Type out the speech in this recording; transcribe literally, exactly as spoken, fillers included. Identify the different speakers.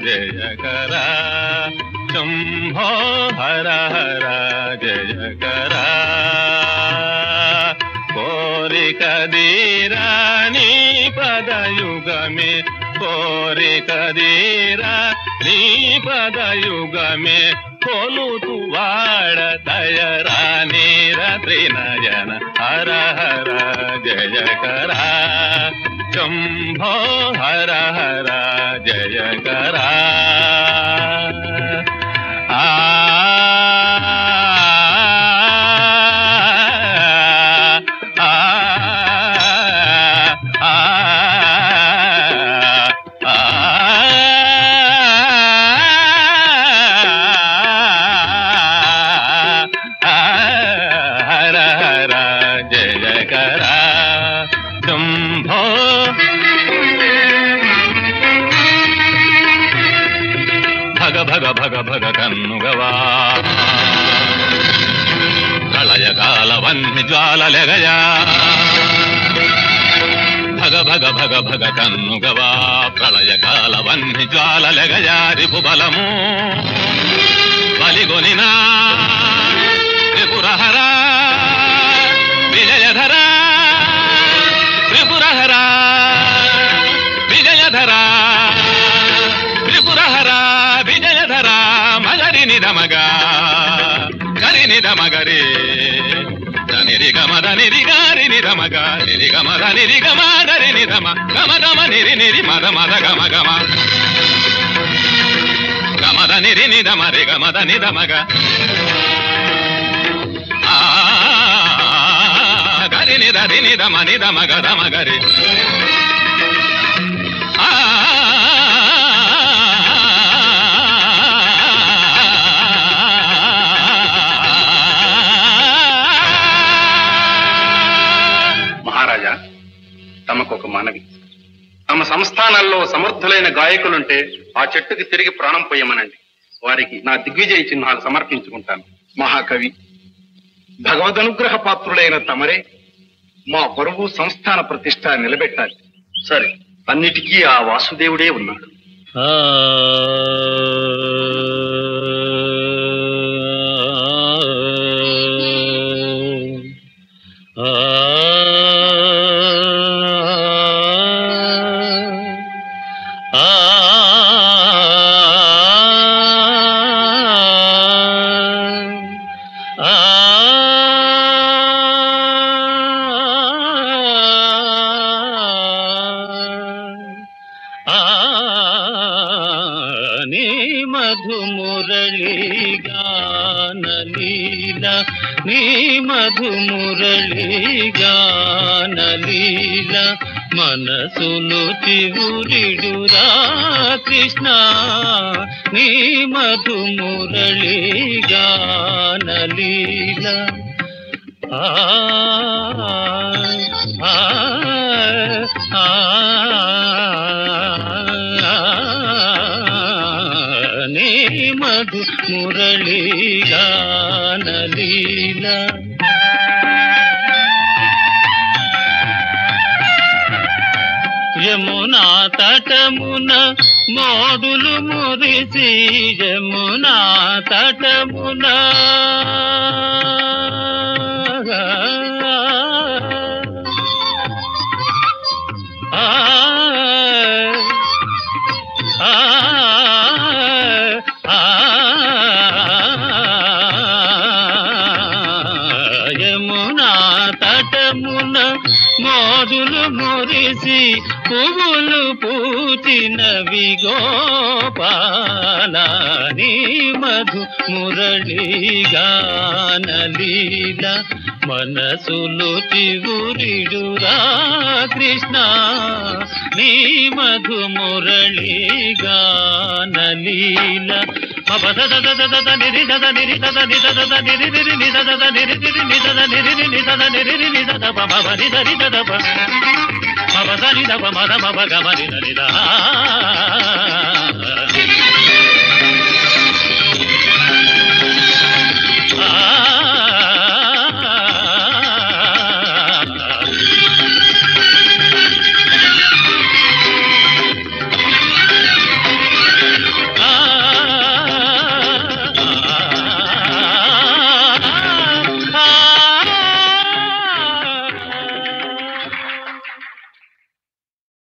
Speaker 1: జయకరా శంభో హర హర జయకరా కోరిక దీరా నీ పదయుగమే కోరిక దీరా నీ పదయుగమే కొలుతు వాడ దయరా నీర త్రినయన హర హర జయకరా శంభో హర హర జయకరా ఆ భగ భగ భగ కన్నుగవా ప్రళయకాల వన్య జ్వాలలెగయా భగ భగ భగ భగ కన్నుగవా ప్రళయకాల వన్య జ్వాలలెగయా రిపు బలము బలిగొనినా త్రిపురహర విజయధర త్రిపురహర విజయధర త్రిపురహర విజయధర మగరి నిధమగ గరి నిధమగరి నిరి గమద నిరి గారి నిధమగ నిరి గమద నిరి గమ గరి నిధమ గమ గమ నిరి నిరి మద మద గమ గమ గమద నిరి నిధమ రి గమద నిధమగ ఆ గరి నిధరి నిధమ నిధమ గధమ గరి ఆ
Speaker 2: తమకొక మనవి. తమ సంస్థానాల్లో సమర్థులైన గాయకులుంటే ఆ చెట్టుకి తిరిగి ప్రాణం పోయమనండి. వారికి నా దిగ్విజయ చిహ్నాలు సమర్పించుకుంటాను. మహాకవి, భగవదనుగ్రహ పాత్రులైన తమరే మా పరువు సంస్థాన ప్రతిష్ట నిలబెట్టాలి. సరే, అన్నిటికీ ఆ వాసుదేవుడే ఉన్నాడు.
Speaker 1: నీ మధుమురళి గానలీల నీ మధుమురళి గానలీల మనసులు చివురిడురా కృష్ణ నీ మధుమురళి గానలీల ఆ ఆ ఆ నీ మధు మురళి గానలీల యమునా తటమున మోడులు మురిసి యమునా తటమున ఆ యమునా తటమున మోదులు మురిసి పువ్వులు పూచినవి గోపాల నీ మధు మురళి గానలీల మనసులు చివురిడురా కృష్ణ నీ మధు మురళి గానలీల మపద దద దద నిరి దద నిరి దద ని దద నిరి నిరి ని దద నిరి నిరి ని దద నిరి ని దద నిరి ని దద పమ ని దరి దద ప మపద ని దద మద మప గమ ని ని ద